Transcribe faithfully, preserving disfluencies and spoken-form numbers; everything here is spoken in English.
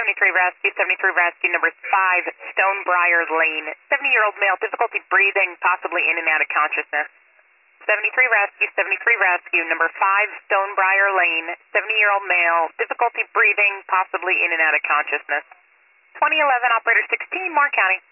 seventy-three Rescue, seventy-three Rescue, number five, Stonebriar Lane. seventy-year-old male, difficulty breathing, possibly in and out of consciousness. seventy-three Rescue, seventy-three Rescue, number five, Stonebriar Lane. seventy-year-old male, difficulty breathing, possibly in and out of consciousness. twenty eleven, operator sixteen, Mark County.